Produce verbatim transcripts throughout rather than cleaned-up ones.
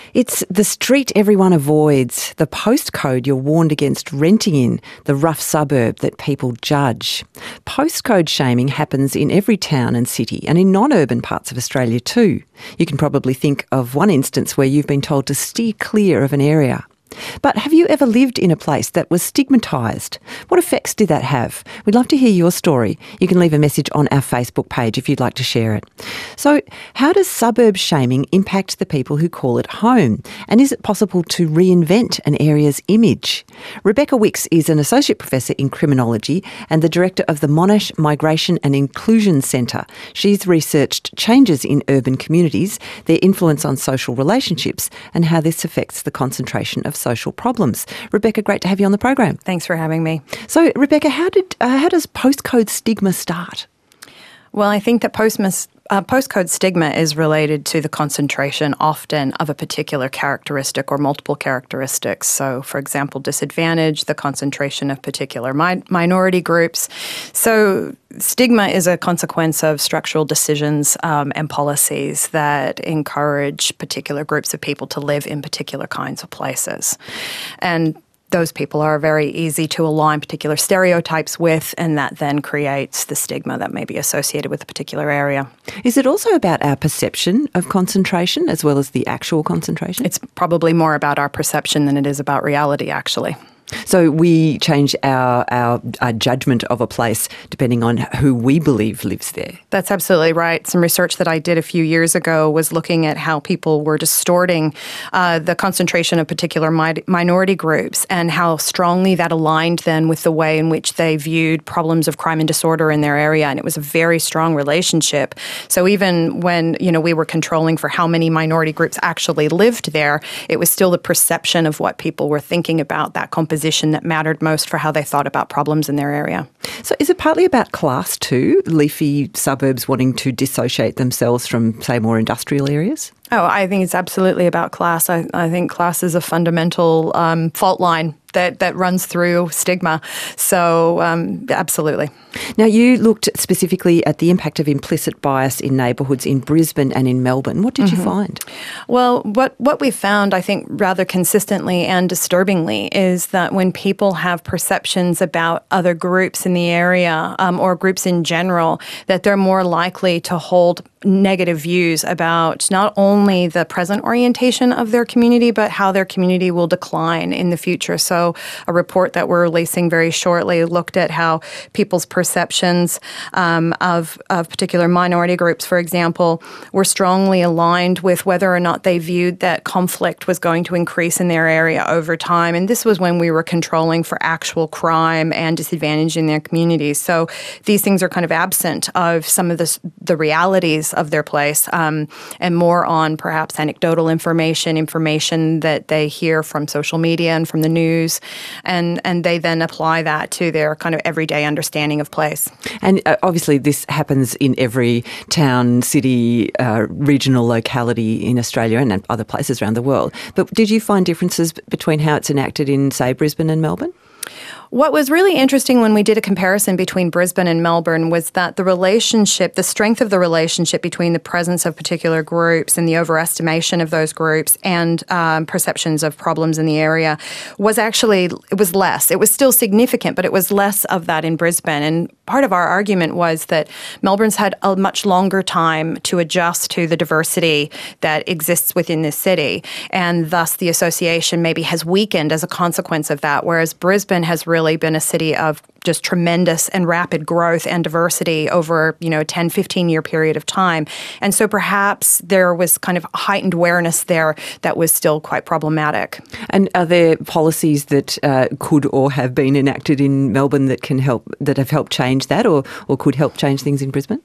It's the street everyone avoids, the postcode you're warned against renting in, the rough suburb that people judge. Postcode shaming happens in every town and city and in non-urban parts of Australia too. You can probably think of one instance where you've been told to steer clear of an area. But have you ever lived in a place that was stigmatised? What effects did that have? We'd love to hear your story. You can leave a message on our Facebook page if you'd like to share it. So, how does suburb shaming impact the people who call it home? And is it possible to reinvent an area's image? Rebecca Wicks is an Associate Professor in Criminology and the Director of the Monash Migration and Inclusion Centre. She's researched changes in urban communities, their influence on social relationships, and how this affects the concentration of social problems. Rebecca, great to have you on the program. Thanks for having me. So, Rebecca, how did uh, how does postcode stigma start? Well, I think that postmas, uh, postcode stigma is related to the concentration often of a particular characteristic or multiple characteristics. So, for example, disadvantage, the concentration of particular mi- minority groups. So, stigma is a consequence of structural decisions um, and policies that encourage particular groups of people to live in particular kinds of places. And those people are very easy to align particular stereotypes with, and that then creates the stigma that may be associated with a particular area. Is it also about our perception of concentration as well as the actual concentration? It's probably more about our perception than it is about reality, actually. So we change our, our our judgment of a place depending on who we believe lives there. That's absolutely right. Some research that I did a few years ago was looking at how people were distorting uh, the concentration of particular mi- minority groups and how strongly that aligned then with the way in which they viewed problems of crime and disorder in their area. And it was a very strong relationship. So even when, you know, we were controlling for how many minority groups actually lived there, it was still the perception of what people were thinking about that composition that mattered most for how they thought about problems in their area. So is it partly about class too? Leafy suburbs wanting to dissociate themselves from, say, more industrial areas? Oh, I think it's absolutely about class. I, I think class is a fundamental um, fault line that, that runs through stigma. So, um, absolutely. Now, you looked specifically at the impact of implicit bias in neighbourhoods in Brisbane and in Melbourne. What did mm-hmm. you find? Well, what, what we found, I think, rather consistently and disturbingly is that when people have perceptions about other groups in the area um, or groups in general, that they're more likely to hold negative views about not only the present orientation of their community, but how their community will decline in the future. So a report that we're releasing very shortly looked at how people's perceptions um, of, of particular minority groups, for example, were strongly aligned with whether or not they viewed that conflict was going to increase in their area over time. And this was when we were controlling for actual crime and disadvantage in their communities. So these things are kind of absent of some of the, the realities of their place um, and more on perhaps anecdotal information, information that they hear from social media and from the news, and, and they then apply that to their kind of everyday understanding of place. And uh, obviously this happens in every town, city, uh, regional locality in Australia and other places around the world. But did you find differences between how it's enacted in, say, Brisbane and Melbourne? What was really interesting when we did a comparison between Brisbane and Melbourne was that the relationship, the strength of the relationship between the presence of particular groups and the overestimation of those groups and um, perceptions of problems in the area was actually, it was less. It was still significant, but it was less of that in Brisbane. And part of our argument was that Melbourne's had a much longer time to adjust to the diversity that exists within this city. And thus the association maybe has weakened as a consequence of that, whereas Brisbane has really really been a city of just tremendous and rapid growth and diversity over, you know, a ten, fifteen year period of time. And so perhaps there was kind of heightened awareness there that was still quite problematic. And are there policies that uh, could or have been enacted in Melbourne that can help, that have helped change that or, or could help change things in Brisbane?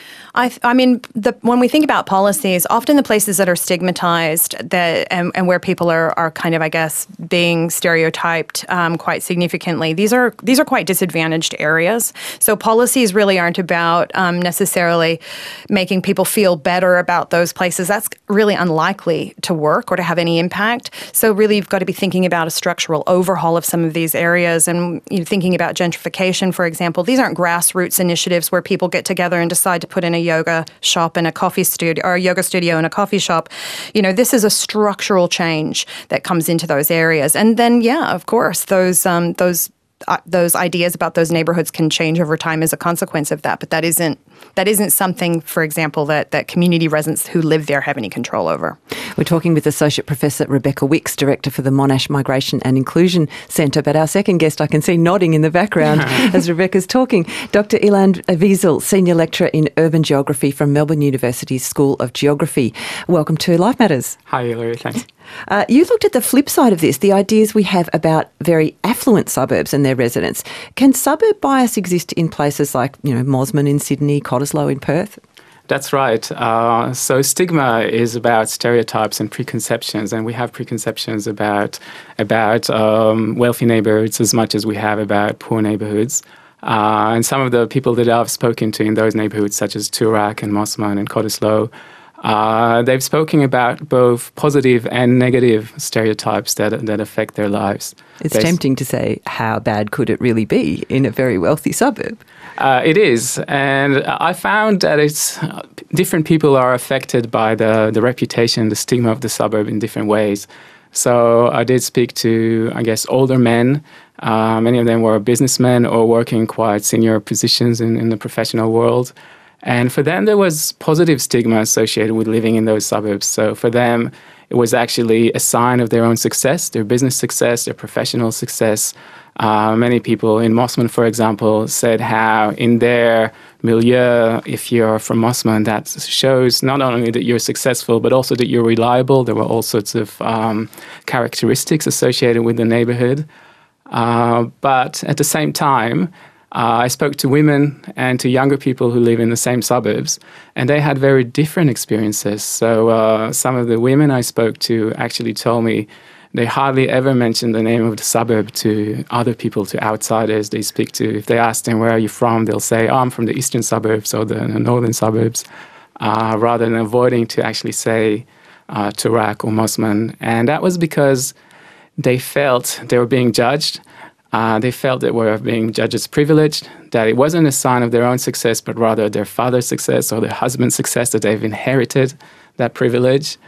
I, I mean, the, when we think about policies, often the places that are stigmatized that and, and where people are, are kind of, I guess, being stereotyped um, quite significantly, these are these are quite disadvantaged areas. So policies really aren't about um, necessarily making people feel better about those places. That's really unlikely to work or to have any impact. So really, you've got to be thinking about a structural overhaul of some of these areas and you know, thinking about gentrification, for example. These aren't grassroots initiatives where people get together and decide to put in a yoga shop and a coffee studio, or a yoga studio and a coffee shop. You know, this is a structural change that comes into those areas. And then, yeah, of course, those um, those uh, those ideas about those neighborhoods can change over time as a consequence of that. But that isn't that isn't something, for example, that, that community residents who live there have any control over. We're talking with Associate Professor Rebecca Wicks, Director for the Monash Migration and Inclusion Centre. But our second guest, I can see nodding in the background as Rebecca's talking, Doctor Ilan Wiesel, Senior Lecturer in Urban Geography from Melbourne University's School of Geography. Welcome to Life Matters. Hi, Hilary. Thanks. Uh, you looked at the flip side of this, the ideas we have about very affluent suburbs and their residents. Can suburb bias exist in places like, you know, Mosman in Sydney, Cottesloe in Perth? That's right. Uh, so stigma is about stereotypes and preconceptions, and we have preconceptions about about um, wealthy neighbourhoods as much as we have about poor neighbourhoods. Uh, and some of the people that I've spoken to in those neighbourhoods, such as Toorak and Mosman and Cottesloe, Uh, they've spoken about both positive and negative stereotypes that that affect their lives. It's They, tempting to say, how bad could it really be in a very wealthy suburb? Uh, it is, and I found that it's uh, different people are affected by the, the reputation, the stigma of the suburb in different ways. So I did speak to, I guess, older men. Uh, many of them were businessmen or working quite senior positions in, in the professional world. And for them, there was positive stigma associated with living in those suburbs. So for them, it was actually a sign of their own success, their business success, their professional success. Uh, many people in Mosman, for example, said how in their milieu, if you're from Mosman, that shows not only that you're successful, but also that you're reliable. There were all sorts of um, characteristics associated with the neighborhood. Uh, but at the same time, Uh, I spoke to women and to younger people who live in the same suburbs, and they had very different experiences. So uh, some of the women I spoke to actually told me they hardly ever mention the name of the suburb to other people, to outsiders they speak to. If they ask them, where are you from, they'll say, oh, I'm from the eastern suburbs or the, the northern suburbs, uh, rather than avoiding to actually say uh, Toorak or Mosman. And that was because they felt they were being judged. Uh, they felt that were being judged as privileged, that it wasn't a sign of their own success, but rather their father's success or their husband's success, that they've inherited that privilege.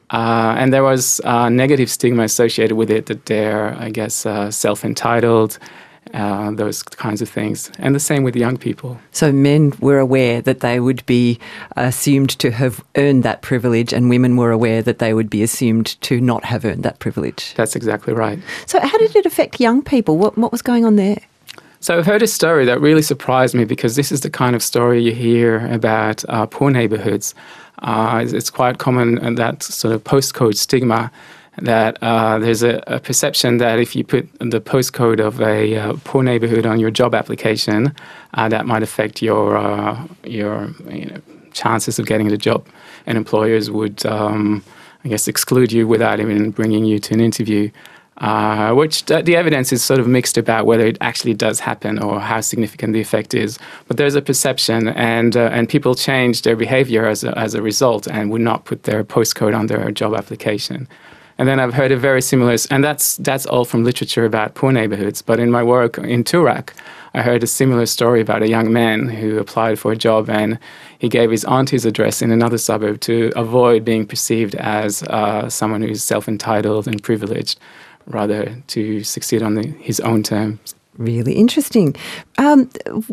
Uh, and there was uh, negative stigma associated with it, that they're, I guess, uh, self-entitled, uh, those kinds of things. And the same with young people. So men were aware that they would be assumed to have earned that privilege, and women were aware that they would be assumed to not have earned that privilege. That's exactly right. So how did it affect young people? What, what was going on there? So I've heard a story that really surprised me, because this is the kind of story you hear about uh, poor neighbourhoods. Uh, it's, it's quite common, and that sort of postcode stigma, that uh, there's a, a perception that if you put the postcode of a uh, poor neighbourhood on your job application, uh, that might affect your uh, your you know, chances of getting the job, and employers would, um, I guess, exclude you without even bringing you to an interview. Uh, which th- the evidence is sort of mixed about whether it actually does happen or how significant the effect is. But there's a perception, and uh, and people change their behaviour as a, as a result, and would not put their postcode on their job application. And then I've heard a very similar, and that's that's all from literature about poor neighbourhoods. But in my work in Toorak, I heard a similar story about a young man who applied for a job, and he gave his auntie's address in another suburb to avoid being perceived as uh, someone who's self-entitled and privileged, rather to succeed on the, his own terms. Really interesting. Um,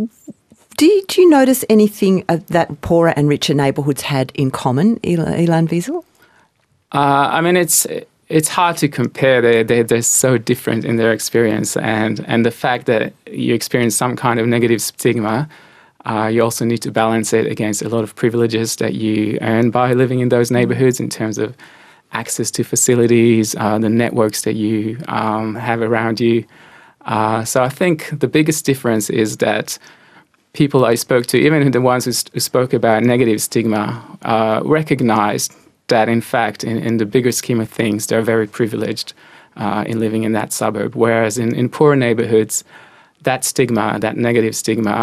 do, you, do you notice anything that poorer and richer neighbourhoods had in common, Ilan Wiesel? Uh, I mean, it's it's hard to compare. They they they're so different in their experience, and and the fact that you experience some kind of negative stigma, uh, you also need to balance it against a lot of privileges that you earn by living in those neighbourhoods in terms of access to facilities, uh, the networks that you um, have around you. Uh, so I think the biggest difference is that people I spoke to, even the ones who, who spoke about negative stigma, uh, recognized that in fact, in, in the bigger scheme of things, they're very privileged uh, in living in that suburb. Whereas in, in poorer neighbourhoods, that stigma, that negative stigma,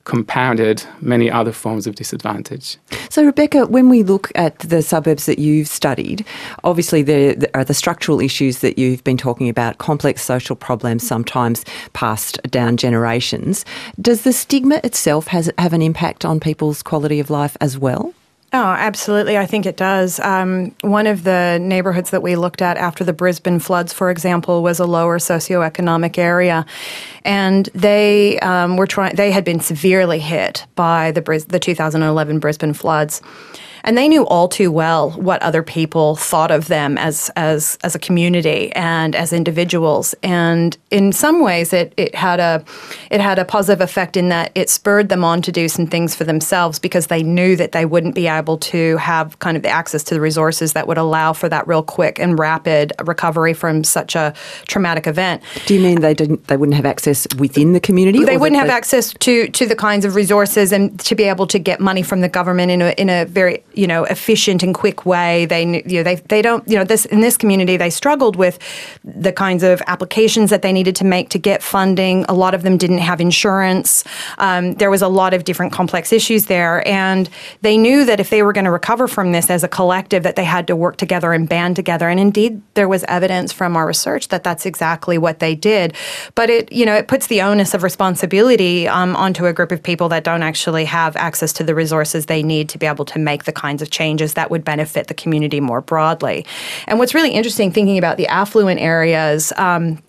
compounded many other forms of disadvantage. So, Rebecca, when we look at the suburbs that you've studied, obviously there are the structural issues that you've been talking about, complex social problems sometimes passed down generations. Does the stigma itself has have an impact on people's quality of life as well? Oh, absolutely. I think it does. Um, one of the neighbourhoods that we looked at after the Brisbane floods, for example, was a lower socioeconomic area, and they um, were trying. They had been severely hit by the Bris- the two thousand eleven Brisbane floods. And they knew all too well what other people thought of them as as as a community and as individuals. And in some ways, it it had a it had a positive effect in that it spurred them on to do some things for themselves because they knew that they wouldn't be able to have kind of the access to the resources that would allow for that real quick and rapid recovery from such a traumatic event. Do you mean they didn't? They wouldn't have access within the community? They wouldn't have they... access to to the kinds of resources and to be able to get money from the government in a in a very you know, efficient and quick way. They, you know, they, they don't, you know, this in this community, they struggled with the kinds of applications that they needed to make to get funding. A lot of them didn't have insurance. Um, there was a lot of different complex issues there, and they knew that if they were going to recover from this as a collective, that they had to work together and band together. And indeed, there was evidence from our research that that's exactly what they did. But it, you know, it puts the onus of responsibility um, onto a group of people that don't actually have access to the resources they need to be able to make the kinds of changes that would benefit the community more broadly. And what's really interesting thinking about the affluent areas um,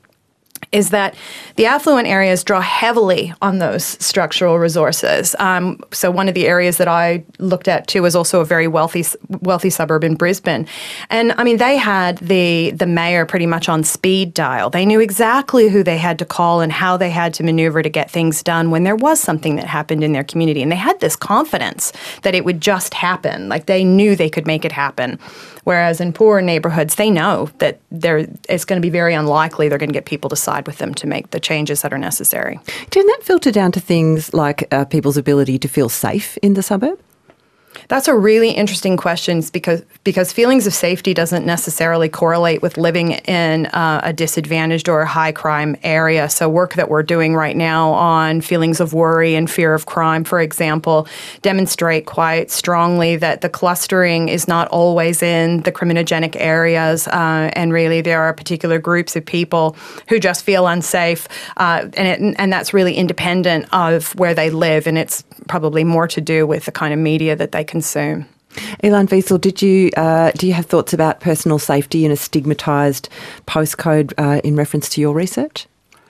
is that the affluent areas draw heavily on those structural resources. Um, so one of the areas that I looked at too was also a very wealthy wealthy suburb in Brisbane. And I mean, they had the the mayor pretty much on speed dial. They knew exactly who they had to call and how they had to maneuver to get things done when there was something that happened in their community. And they had this confidence that it would just happen. Like they knew they could make it happen. Whereas in poorer neighbourhoods, they know that they're, it's going to be very unlikely they're going to get people to side with them to make the changes that are necessary. Can that filter down to things like uh, people's ability to feel safe in the suburb? That's a really interesting question because because feelings of safety doesn't necessarily correlate with living in uh, a disadvantaged or a high crime area. So work that we're doing right now on feelings of worry and fear of crime, for example, demonstrate quite strongly that the clustering is not always in the criminogenic areas, uh, and really there are particular groups of people who just feel unsafe, uh, and it, and that's really independent of where they live, and it's probably more to do with the kind of media that they consume. Ilan Wiesel, did you uh, do you have thoughts about personal safety in a stigmatised postcode uh, in reference to your research?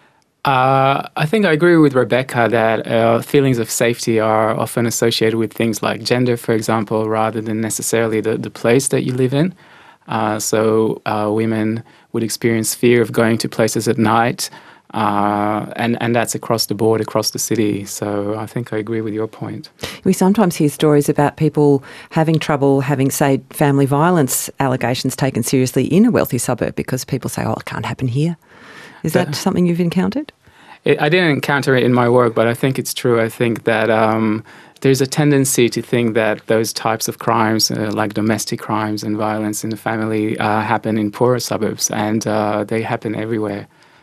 Uh, I think I agree with Rebecca that uh, feelings of safety are often associated with things like gender, for example, rather than necessarily the, the place that you live in. Uh, so uh, women would experience fear of going to places at night, Uh, and, and that's across the board, across the city. So I think I agree with your point. We sometimes hear stories about people having trouble having, say, family violence allegations taken seriously in a wealthy suburb because people say, oh, it can't happen here. Is that uh, something you've encountered? It, I didn't encounter it in my work, but I think it's true. I think that um, there's a tendency to think that those types of crimes, uh, like domestic crimes and violence in the family, uh, happen in poorer suburbs, and uh, they happen everywhere.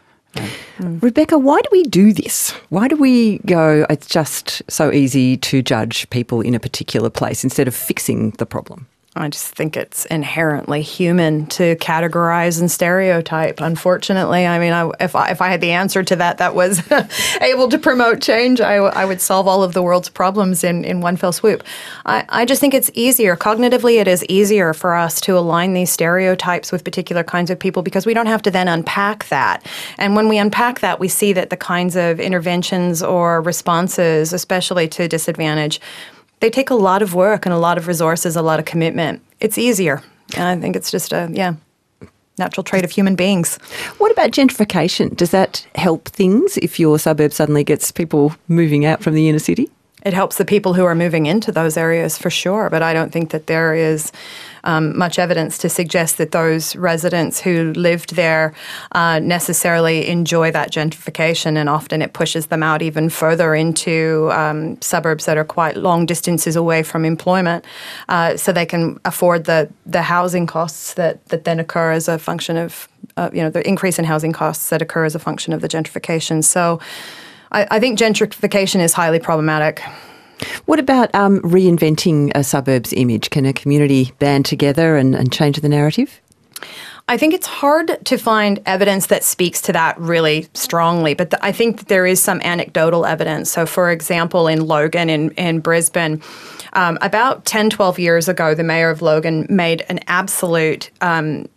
Mm. Rebecca, why do we do this? Why do we go, it's just so easy to judge people in a particular place instead of fixing the problem? I just think it's inherently human to categorize and stereotype, unfortunately. I mean, I, if, I, if I had the answer to that that was able to promote change, I, I would solve all of the world's problems in, in one fell swoop. I, I just think it's easier. Cognitively, it is easier for us to align these stereotypes with particular kinds of people because we don't have to then unpack that. And when we unpack that, we see that the kinds of interventions or responses, especially to disadvantage, they take a lot of work and a lot of resources, a lot of commitment. It's easier. And I think it's just a, yeah, natural trait of human beings. What about gentrification? Does that help things if your suburb suddenly gets people moving out from the inner city? It helps the people who are moving into those areas for sure, but I don't think that there is um, much evidence to suggest that those residents who lived there uh, necessarily enjoy that gentrification, and often it pushes them out even further into um, suburbs that are quite long distances away from employment, uh, so they can afford the the housing costs that, that then occur as a function of, uh, you know, the increase in housing costs that occur as a function of the gentrification. So I, I think gentrification is highly problematic. What about um, reinventing a suburbs image? Can a community band together and, and change the narrative? I think it's hard to find evidence that speaks to that really strongly, but th- I think that there is some anecdotal evidence. So, for example, in Logan, in, in Brisbane, um, about ten, twelve years ago, the mayor of Logan made an absolute um,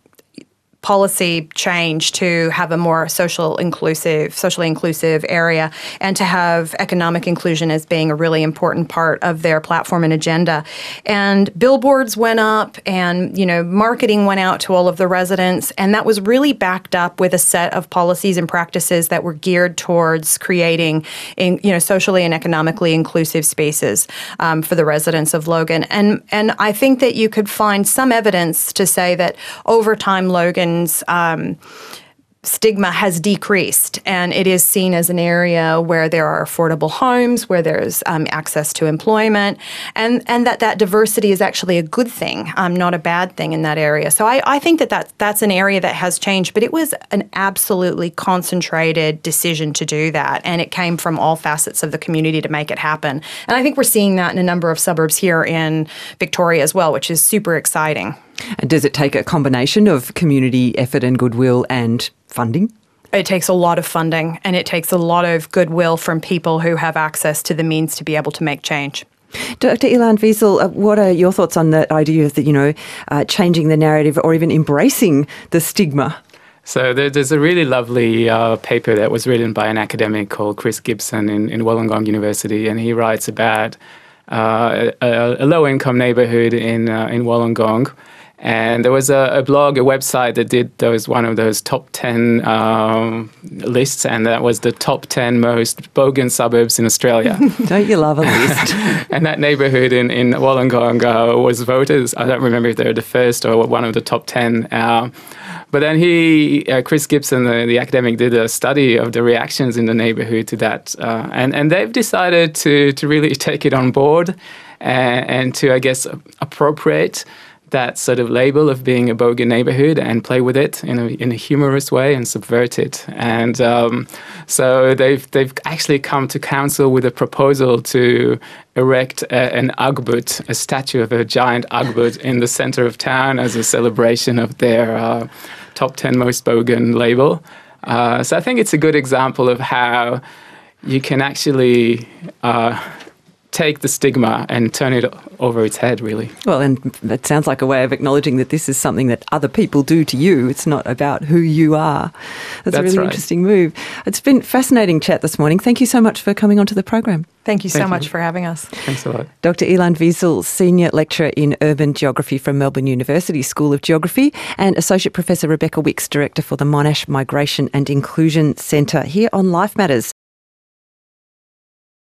policy change to have a more social inclusive, socially inclusive area, and to have economic inclusion as being a really important part of their platform and agenda. And billboards went up, and you know, marketing went out to all of the residents, and that was really backed up with a set of policies and practices that were geared towards creating, in, you know, socially and economically inclusive spaces um, for the residents of Logan. And and I think that you could find some evidence to say that over time, Logan Um, stigma has decreased, and it is seen as an area where there are affordable homes, where there's um, access to employment, and, and that that diversity is actually a good thing, um, not a bad thing in that area. So I, I think that, that that's an area that has changed, but it was an absolutely concentrated decision to do that, and it came from all facets of the community to make it happen. And I think we're seeing that in a number of suburbs here in Victoria as well, which is super exciting. And does it take a combination of community effort and goodwill and funding? It takes a lot of funding, and it takes a lot of goodwill from people who have access to the means to be able to make change. Doctor Ilan Wiesel, uh, what are your thoughts on the idea of the, you know, uh, changing the narrative or even embracing the stigma? So there, there's a really lovely uh, paper that was written by an academic called Chris Gibson in, in Wollongong University, and he writes about uh, a, a low-income neighbourhood in uh, in Wollongong. And there was a, a blog, a website that did those one of those top ten um, lists, and that was the top ten most bogan suburbs in Australia. Don't you love a list? And that neighbourhood in, in Wollongong uh, was voted, I don't remember if they were the first or one of the top ten. Uh, but then he, uh, Chris Gibson, the, the academic, did a study of the reactions in the neighbourhood to that. Uh, and, and they've decided to, to really take it on board and, and to, I guess, appropriate that sort of label of being a bogan neighborhood and play with it in a in a humorous way and subvert it. And um, so they've they've actually come to council with a proposal to erect a, an Ugg-boot, a statue of a giant Ugg-boot in the center of town as a celebration of their uh, top ten most bogan label. Uh, so I think it's a good example of how you can actually uh, take the stigma and turn it over its head, really. Well, and it sounds like a way of acknowledging that this is something that other people do to you. It's not about who you are. That's, That's a really right. interesting move. It's been fascinating chat this morning. Thank you so much for coming onto the program. Thank you so Thank much you. for having us. Thanks a lot. Doctor Ilan Wiesel, Senior Lecturer in Urban Geography from Melbourne University School of Geography, and Associate Professor Rebecca Wicks, Director for the Monash Migration and Inclusion Centre, here on Life Matters.